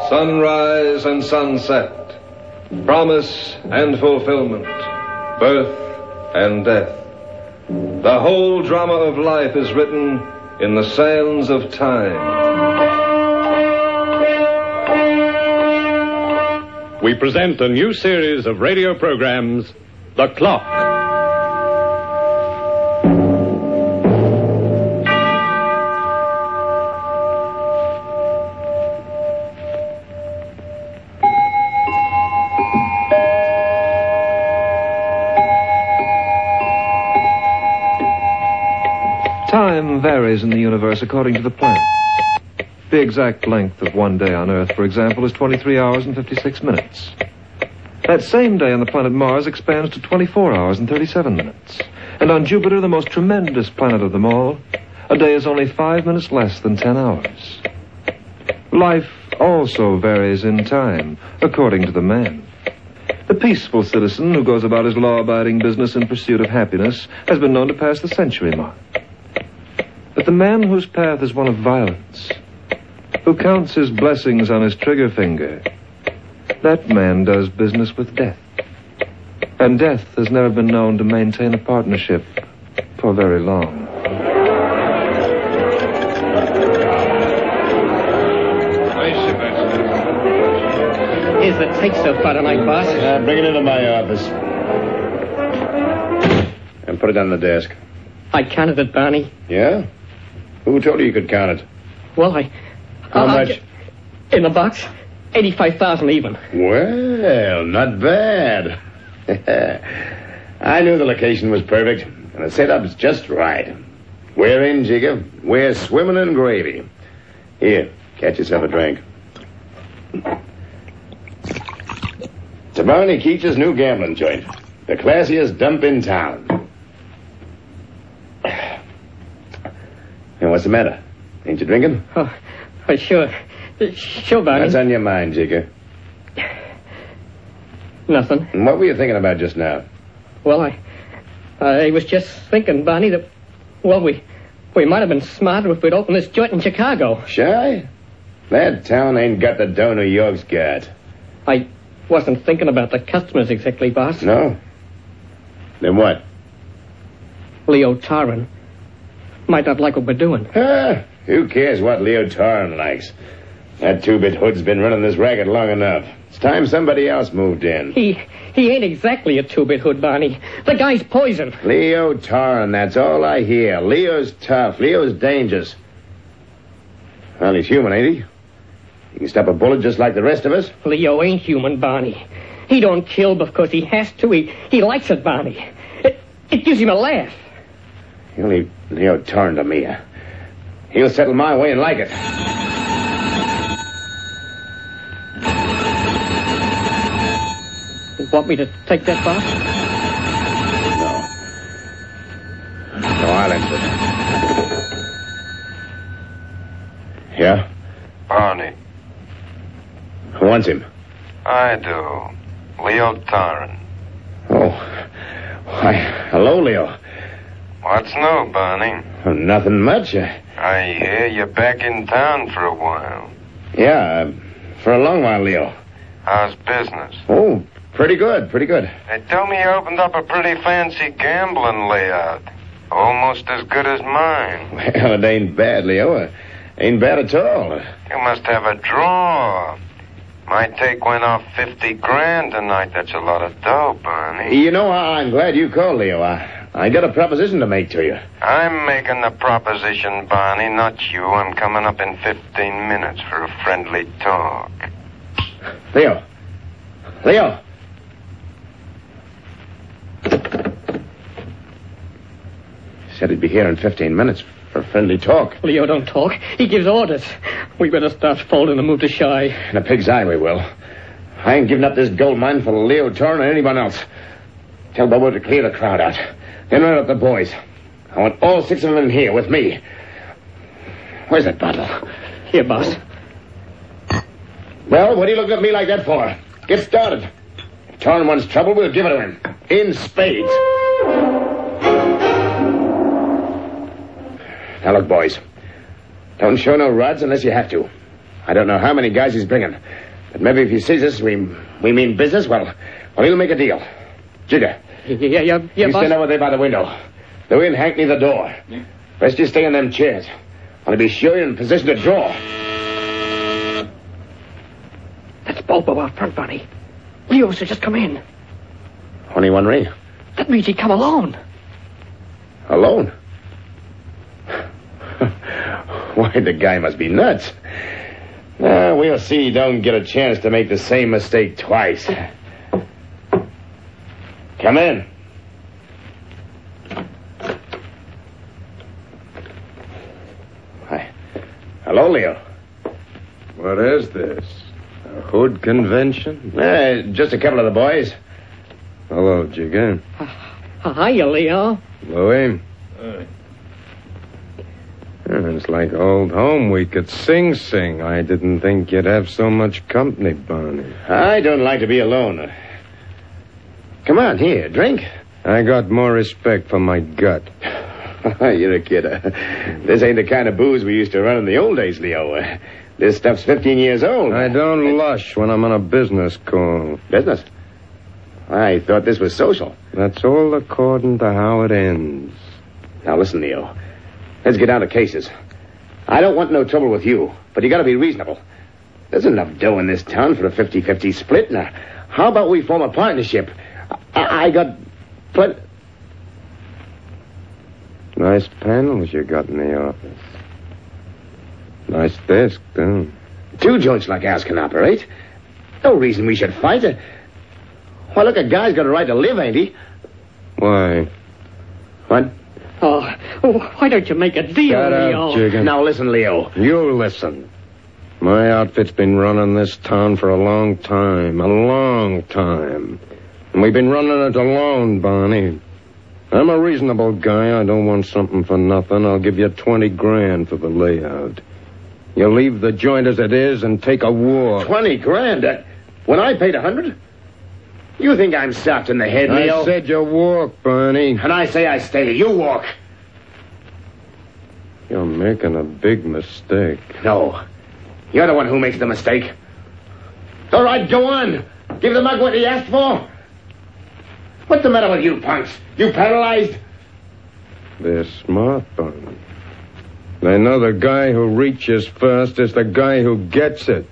sunrise and sunset, promise and fulfillment, birth and death. The whole drama of life is written in the sands of time. We present a new series of radio programs, The Clock. Time varies in the universe according to the planets. The exact length of one day on Earth, for example, is 23 hours and 56 minutes. That same day on the planet Mars expands to 24 hours and 37 minutes. And on Jupiter, the most tremendous planet of them all, a day is only 5 minutes less than 10 hours. Life also varies in time, according to the man. The peaceful citizen who goes about his law-abiding business in pursuit of happiness has been known to pass the century mark. But the man whose path is one of violence, who counts his blessings on his trigger finger, that man does business with death. And death has never been known to maintain a partnership for very long. Here's the take so far tonight, boss. Bring it into my office. And put it on the desk. I counted it, Barney. Yeah? Who told you could count it? Well, How much? In the box, 85,000 even. Well, not bad. I knew the location was perfect, and the setup's just right. We're in, Jigger. We're swimming in gravy. Here, catch yourself a drink. It's a Barney Keach's new gambling joint. The classiest dump in town. And what's the matter? Ain't you drinking? Oh, sure. Sure, Barney. What's on your mind, Jigger? Nothing. And what were you thinking about just now? Well, I was just thinking, Barney, that, well, we might have been smarter if we'd opened this joint in Chicago. Shy? That town ain't got the dough New York's got. I wasn't thinking about the customers exactly, boss. No? Then what? Leo Tarrin might not like what we're doing. Who cares what Leo Tarrin likes? That two-bit hood's been running this racket long enough. It's time somebody else moved in. He ain't exactly a two-bit hood, Barney. The guy's poison. Leo Tarrin, that's all I hear. Leo's tough. Leo's dangerous. Well, he's human, ain't he? He can stop a bullet just like the rest of us. Leo ain't human, Barney. He don't kill because he has to. He likes it, Barney. It gives him a laugh. He'll leave Leo Tarrin to me. He'll settle my way and like it. You want me to take that, boss? No, I'll answer it. Yeah? Barney. Who wants him? I do. Leo Tarrin. Oh. Why, hello, Leo. What's new, Barney? Oh, nothing much. I hear you're back in town for a while. Yeah, for a long while, Leo. How's business? Oh, pretty good. They tell me you opened up a pretty fancy gambling layout. Almost as good as mine. Well, it ain't bad, Leo. Ain't bad at all. You must have a draw. My take went off 50 grand tonight. That's a lot of dough, Barney. You know, I'm glad you called, Leo. I got a proposition to make to you. I'm making the proposition, Barney, not you. I'm coming up in 15 minutes for a friendly talk. Leo. Said he'd be here in 15 minutes for friendly talk. Leo don't talk. He gives orders. We better start folding and move to Shy. In a pig's eye we will. I ain't giving up this gold mine for Leo Tarrin or anyone else. Tell Bobo to clear the crowd out. Then run up the boys. I want all 6 of them in here with me. Where's that bottle? Here, boss. Well, what are you looking at me like that for? Get started. If Tarrin wants trouble, we'll give it to him. In spades. Now, look, boys. Don't show no rods unless you have to. I don't know how many guys he's bringing. But maybe if he sees us, we mean business, well, he'll make a deal. Jigger. Yeah, You boss. stand over there by the window. The way and Hank near the door. Best you stay in them chairs. I want to be sure you're in position to draw. That's Bulbo out front, Barney. Leo's just come in. Only one ring. That means he come alone. Alone? Why, the guy must be nuts. We'll see he don't get a chance to make the same mistake twice. Come in. Hi. Hello, Leo. What is this? A hood convention? Just a couple of the boys. Hello, Jigger. Hiya, Leo. Louie. It's like old home week at Sing Sing. I didn't think you'd have so much company, Barney. I don't like to be alone. Come on, here, drink. I got more respect for my gut. You're a kid. This ain't the kind of booze we used to run in the old days, Leo. This stuff's 15 years old. I don't lush when I'm on a business call. Business? I thought this was social. That's all according to how it ends. Now, listen, Leo. Let's get down to cases. I don't want no trouble with you, but you gotta be reasonable. There's enough dough in this town for a 50-50 split. Now, how about we form a partnership? I got plenty... Nice panels you got in the office. Nice desk, too. 2 joints like ours can operate. No reason we should fight it. Why, look, a guy's got a right to live, ain't he? Why? What? Oh, why don't you make a deal, Shut Leo? up, Jigger. Now, listen, Leo. You listen. My outfit's been running this town for a long time. And we've been running it alone, Barney. I'm a reasonable guy. I don't want something for nothing. I'll give you 20 grand for the layout. You leave the joint as it is and take a walk. 20 grand? When I paid 100? You think I'm soft in the head, Leo? I said you walk, Barney. And I say I stay. You walk. You're making a big mistake. No. You're the one who makes the mistake. All right, go on. Give the mug what he asked for. What's the matter with you punks? You paralyzed? They're smart, Barney. They know the guy who reaches first is the guy who gets it.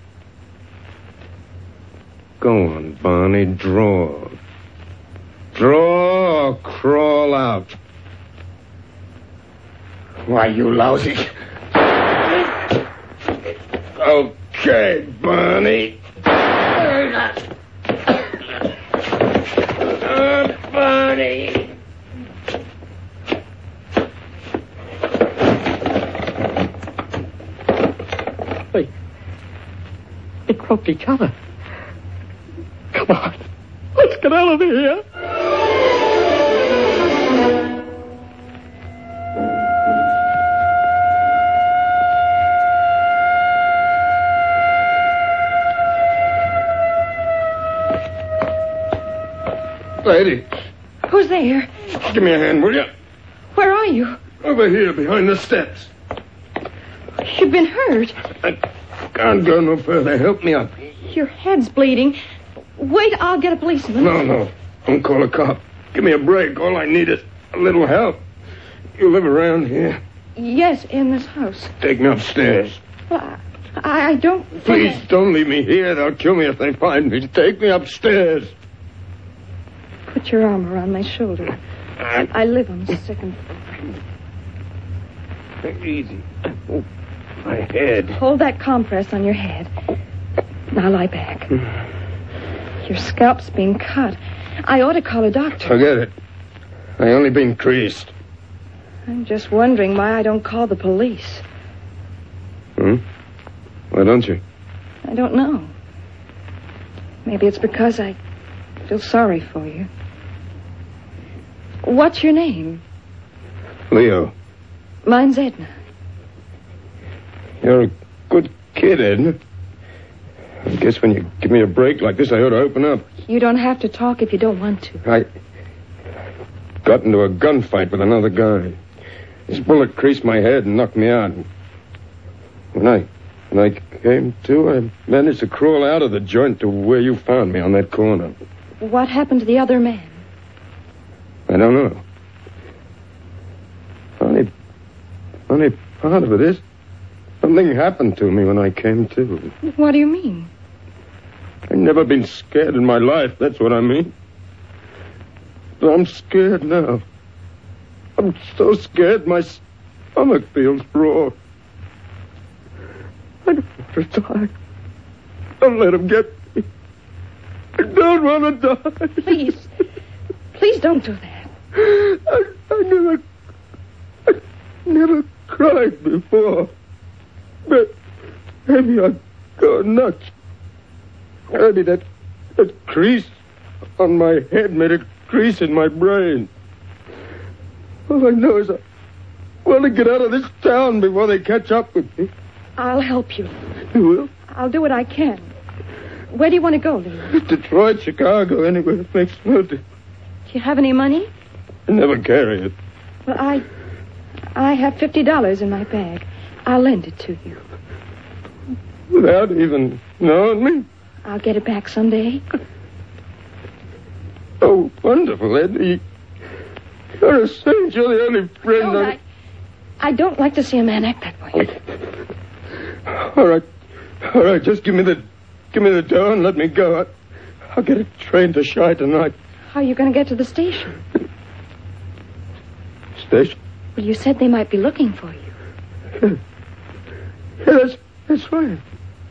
Go on, Barney, draw. Draw or crawl out. Why, you lousy. Okay, Barney. Barney. They croaked each other. Come on. Let's get out of here. Lady, Who's there? give me a hand, will you? Where are you? Over here, behind the steps. You've been hurt. I can't go no further. Help me up. Your head's bleeding. Wait, I'll get a policeman. No. Don't call a cop. Give me a break. All I need is a little help. You live around here? Yes, in this house. Take me upstairs. Well, I don't... Please don't leave me here. They'll kill me if they find me. Take me upstairs. Put your arm around my shoulder. I live on the second floor. Take it easy. Oh, my head. Hold that compress on your head. Now lie back. Your scalp's been cut. I ought to call a doctor. Forget it. I only been creased. I'm just wondering why I don't call the police. Why don't you? I don't know. Maybe it's because I feel sorry for you. What's your name? Leo. Mine's Edna. You're a good kid, Edna. I guess when you give me a break like this, I ought to open up. You don't have to talk if you don't want to. I got into a gunfight with another guy. His bullet creased my head and knocked me out. When I When I came to, I managed to crawl out of the joint to where you found me on that corner. What happened to the other man? I don't know. Funny part of it is something happened to me when I came to. What do you mean? I've never been scared in my life, that's what I mean. But I'm scared now. I'm so scared my stomach feels raw. I don't want to die. Don't let him get me. I don't want to die. Please don't do that. I never cried before. But maybe I go nuts. Maybe that crease on my head made a crease in my brain. All I know is I want to get out of this town before they catch up with me. I'll help you. You will? I'll do what I can. Where do you want to go, Leo? Detroit, Chicago, anywhere. It makes no difference. Do you have any money? I never carry it. Well, I have $50 in my bag. I'll lend it to you. Without even knowing me? I'll get it back someday. Oh, wonderful, Eddie. You're a saint. You're the only friend I don't like to see a man act that way. All right. Just give me the dough and let me go. I'll get a train to Chi tonight. How are you going to get to the station? Station? Well, you said they might be looking for you. Yeah, that's right.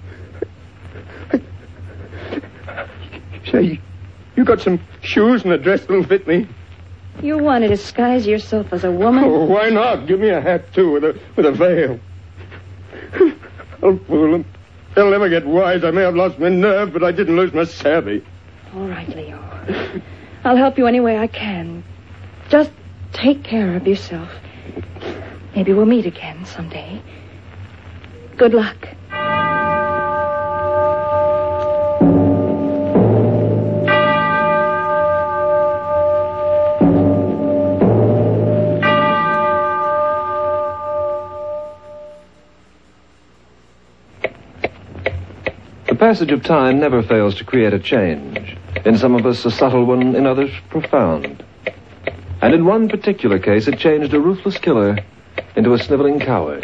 Say, you got some shoes and a dress that'll fit me? You want to disguise yourself as a woman? Oh, why not? Give me a hat, too, with a veil. I'll fool them. They'll never get wise. I may have lost my nerve, but I didn't lose my savvy. All right, Leo. I'll help you any way I can. Just take care of yourself. Maybe we'll meet again someday. Good luck. The passage of time never fails to create a change. In some of us, a subtle one, in others, profound. And in one particular case, it changed a ruthless killer into a sniveling coward.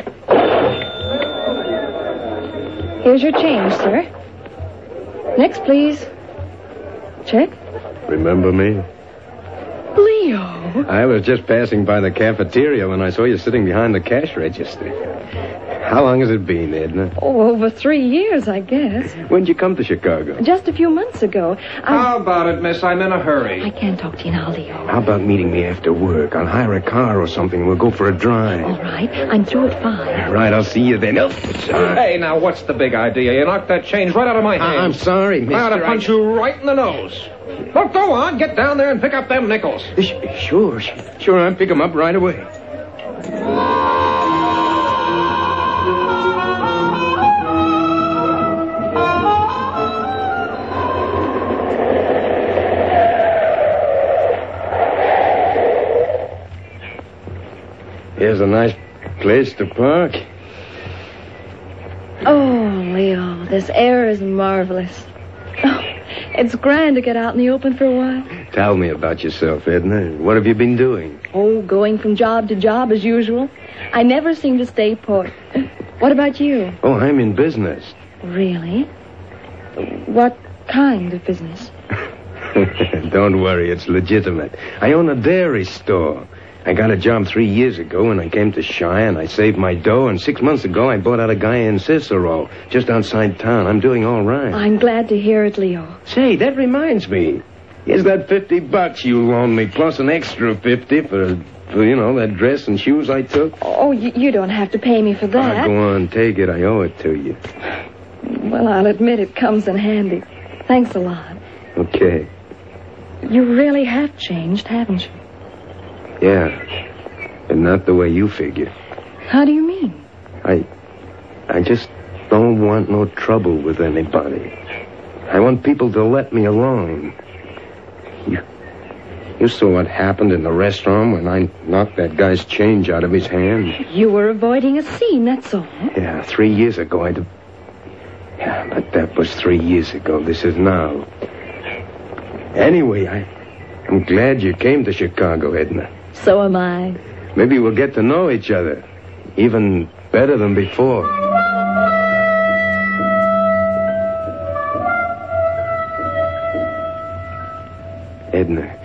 Here's your change, sir. Next, please. Check. Remember me? Leo. I was just passing by the cafeteria when I saw you sitting behind the cash register. How long has it been, Edna? Oh, over 3 years, I guess. When'd you come to Chicago? Just a few months ago. How about it, miss? I'm in a hurry. I can't talk to you now, Leo. How about meeting me after work? I'll hire a car or something. We'll go for a drive. All right. I'm through at 5. Right, I'll see you then. Oh, Hey, now, what's the big idea? You knocked that change right out of my hand. I'm sorry, mister. I ought to punch you right in the nose. Well, go on. Get down there and pick up them nickels. Sure. I'll pick them up right away. Here's a nice place to park. Oh, Leo, this air is marvelous. Oh, it's grand to get out in the open for a while. Tell me about yourself, Edna. What have you been doing? Oh, going from job to job as usual. I never seem to stay put. What about you? Oh, I'm in business. Really? What kind of business? Don't worry, it's legitimate. I own a dairy store. I got a job 3 years ago when I came to Chi, and I saved my dough, and 6 months ago I bought out a guy in Cicero, just outside town. I'm doing all right. I'm glad to hear it, Leo. Say, that reminds me. Here's that $50 you loaned me, plus an extra 50 for that dress and shoes I took. Oh, you don't have to pay me for that. Go on, take it. I owe it to you. Well, I'll admit it comes in handy. Thanks a lot. Okay. You really have changed, haven't you? Yeah, and not the way you figure. How do you mean? I just don't want no trouble with anybody. I want people to let me alone. You saw what happened in the restaurant when I knocked that guy's change out of his hand. You were avoiding a scene, that's all. Yeah, 3 years ago, Yeah, but that was 3 years ago. This is now. Anyway, I'm glad you came to Chicago, Edna. So am I. Maybe we'll get to know each other. Even better than before. Edna,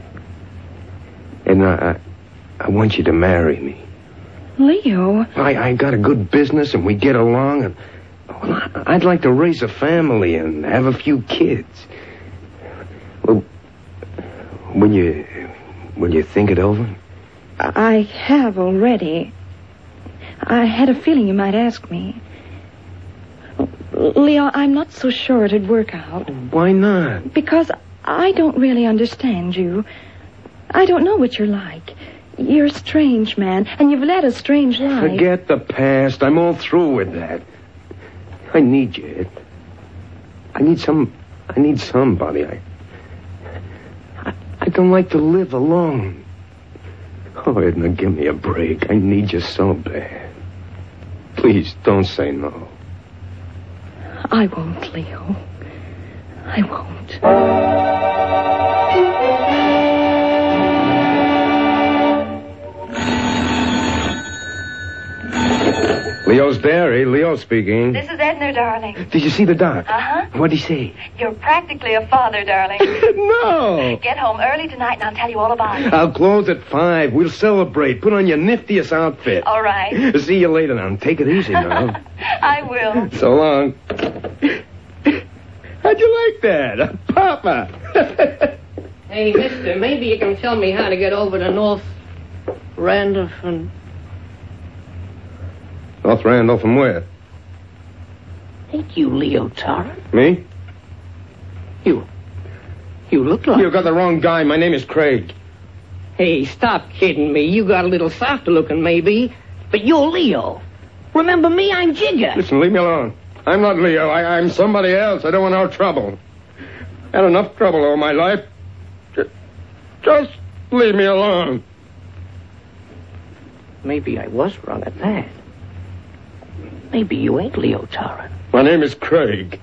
I want you to marry me. Leo. I got a good business and we get along, and I'd like to raise a family and have a few kids. Well, will you think it over? I have already. I had a feeling you might ask me. Leo, I'm not so sure it'd work out. Why not? Because I don't really understand you. I don't know what you're like. You're a strange man, and you've led a strange life. Forget the past. I'm all through with that. I need you, Ed. I need somebody. I don't like to live alone. Oh, Edna, give me a break. I need you so bad. Please, don't say no. I won't, Leo. I won't. Leo's Dairy. Leo speaking. This is Edna, darling. Did you see the doc? Uh-huh. What'd he say? You're practically a father, darling. No. Get home early tonight and I'll tell you all about it. I'll close at 5. We'll celebrate. Put on your niftiest outfit. All right. See you later now. Take it easy now. I will. So long. How'd you like that? Papa. Hey, mister, maybe you can tell me how to get over to North Randolph and... North Randolph from where? Ain't you Leo Tarrant? Me? You look like... You got the wrong guy. My name is Craig. Hey, stop kidding me. You got a little softer looking, maybe, but you're Leo. Remember me? I'm Jigger. Listen, leave me alone. I'm not Leo. I'm somebody else. I don't want no trouble. Had enough trouble all my life. Just leave me alone. Maybe I was wrong at that. Maybe you ain't Leo Tarrant. My name is Craig.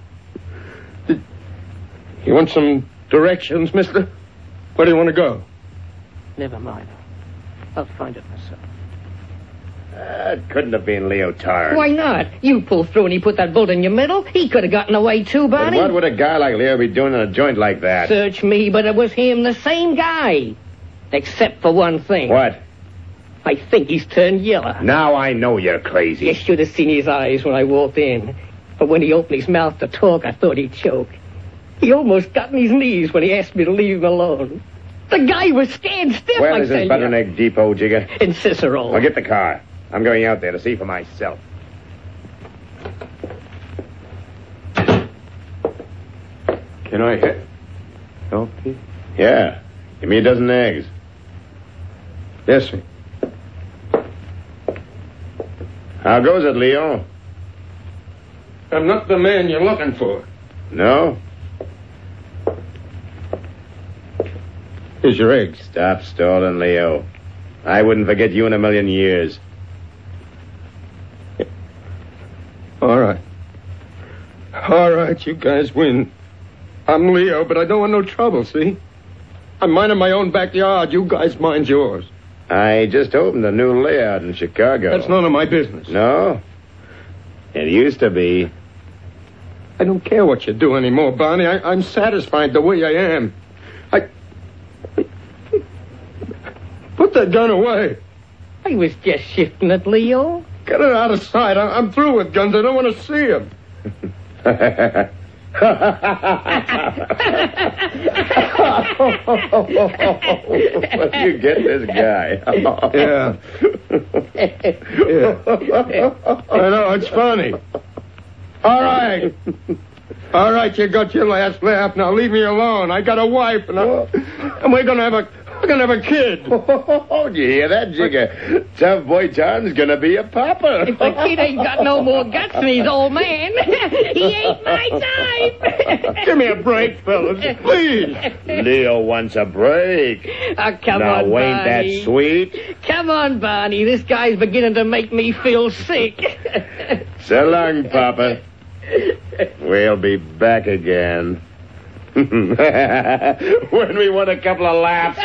You want some directions, mister? Where do you want to go? Never mind. I'll find it myself. It couldn't have been Leo Tarrant. Why not? You pulled through and he put that bolt in your middle. He could have gotten away too, But Barney. what would a guy like Leo be doing in a joint like that? Search me, but it was him, the same guy. Except for one thing. What? I think he's turned yellow. Now I know you're crazy. You should have seen his eyes when I walked in. But when he opened his mouth to talk, I thought he'd choke. He almost got on his knees when he asked me to leave him alone. The guy was scared stiff, Where I is tell this you. butter and egg depot, Jigger? In Cicero. Well, get the car. I'm going out there to see for myself. Can I help you? Yeah. Give me a dozen eggs. Yes, sir. How goes it, Leo? I'm not the man you're looking for. No? Here's your eggs. Stop stalling, Leo. I wouldn't forget you in a million years. All right. All right, you guys win. I'm Leo, but I don't want no trouble, see? I'm minding my own backyard. You guys mind yours. I just opened a new layout in Chicago. That's none of my business. No? It used to be. I don't care what you do anymore, Barney. I'm satisfied the way I am. Put that gun away. I was just shifting it, Leo. Get it out of sight. I'm through with guns. I don't want to see them. You get this guy. Yeah. I know, it's funny. All right. All right, you got your last laugh. Now leave me alone. I got a wife, and we're gonna have a kid. Oh, you hear that, Jigger? Tough boy John's gonna be a papa. If the kid ain't got no more guts than his old man, he ain't my type. Give me a break, fellas, please. Leo wants a break. Come now, on, ain't Barney. that sweet? Come on, Barney. This guy's beginning to make me feel sick. So long, Papa. We'll be back again. When we want a couple of laughs.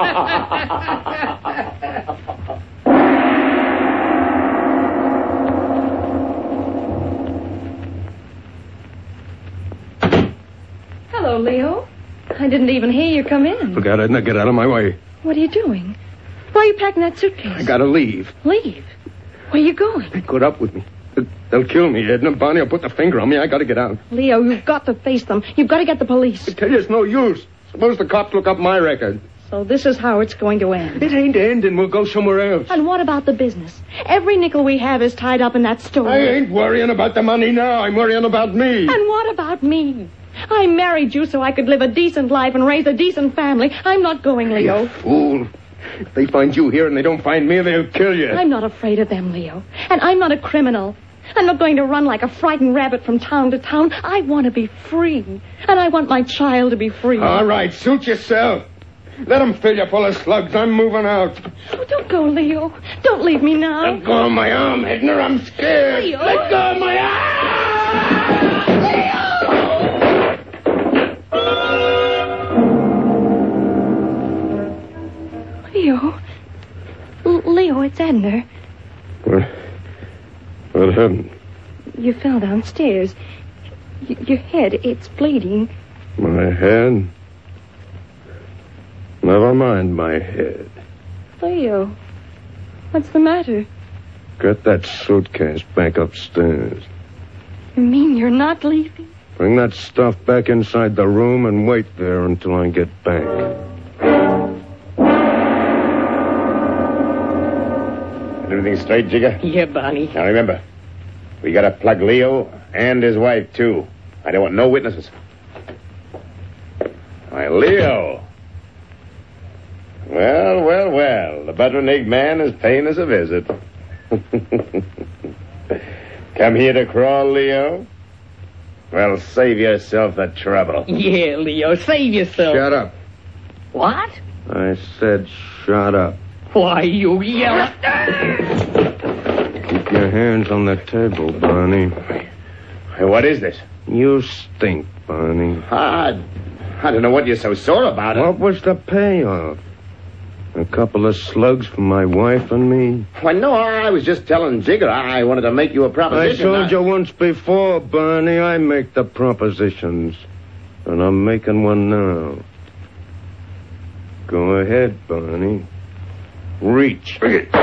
Hello, Leo. I didn't even hear you come in. Forget it. Now get out of my way. What are you doing? Why are you packing that suitcase? I gotta leave. Leave? Where are you going? They caught up with me. They'll kill me, Edna. Barney will put the finger on me. I gotta get out. Leo, you've got to face them. You've got to get the police. I tell you, it's no use. Suppose the cops look up my record. So this is how it's going to end. It ain't ending. We'll go somewhere else. And what about the business? Every nickel we have is tied up in that store. I ain't worrying about the money now. I'm worrying about me. And what about me? I married you so I could live a decent life and raise a decent family. I'm not going, Leo. You fool. If they find you here and they don't find me, they'll kill you. I'm not afraid of them, Leo. And I'm not a criminal. I'm not going to run like a frightened rabbit from town to town. I want to be free. And I want my child to be free. All right, suit yourself. Let them fill you full of slugs. I'm moving out. Oh, don't go, Leo. Don't leave me now. Let go of my arm, Edna. I'm scared. Leo. Let go of my arm! Leo. Leo, it's Edna. What happened? You fell downstairs. Your head, it's bleeding. My head? Never mind my head. Leo, what's the matter? Get that suitcase back upstairs. You mean you're not leaving? Bring that stuff back inside the room and wait there until I get back. Everything straight, Jigger? Yeah, Barney. Now remember, we gotta plug Leo and his wife, too. I don't want no witnesses. Why, Leo. Well. The butter-and-egg man is paying us a visit. Come here to crawl, Leo? Well, save yourself the trouble. Yeah, Leo, save yourself. Shut up. What? I said shut up. Why, you yell. Keep your hands on the table, Barney. Hey, what is this? You stink, Barney. I don't know what you're so sore about. What was the payoff? A couple of slugs for my wife and me? Why, no, I was just telling Jigger I wanted to make you a I proposition. told you once before, Barney, I make the propositions. And I'm making one now. Go ahead, Barney. Reach.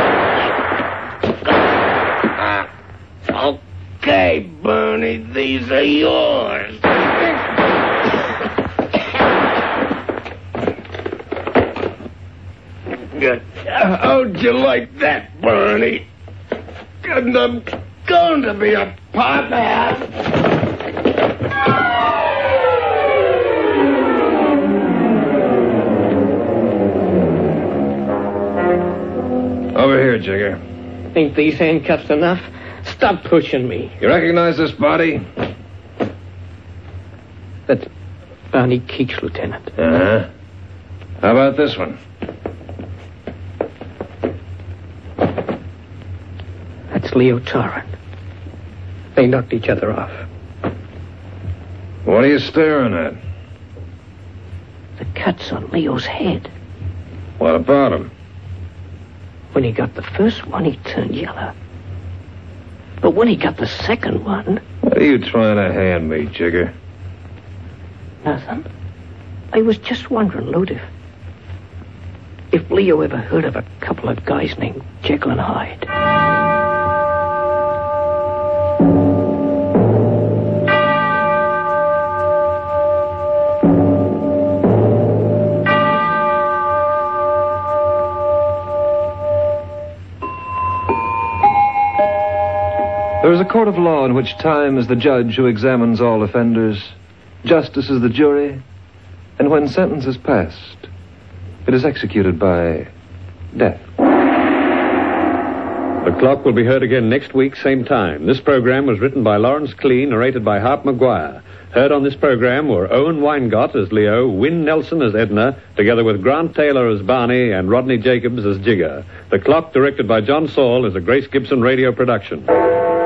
Okay, Barney, these are yours. How'd you like that, Barney? And I'm going to be a partner. Over here, Jigger. Think these handcuffs enough? Stop pushing me. You recognize this body? That's Barney Keech, Lieutenant. Uh-huh. How about this one? That's Leo Torrent. They knocked each other off. What are you staring at? The cuts on Leo's head. What about him? When he got the first one, he turned yellow. But when he got the second one... What are you trying to hand me, Jigger? Nothing. I was just wondering, Lute, if Leo ever heard of a couple of guys named Jekyll and Hyde. There is a court of law in which time is the judge who examines all offenders, justice is the jury, and when sentence is passed, it is executed by death. The Clock will be heard again next week, same time. This program was written by Lawrence Clean, narrated by Hart McGuire. Heard on this program were Owen Weingott as Leo, Wynne Nelson as Edna, together with Grant Taylor as Barney and Rodney Jacobs as Jigger. The Clock, directed by John Saul, is a Grace Gibson radio production.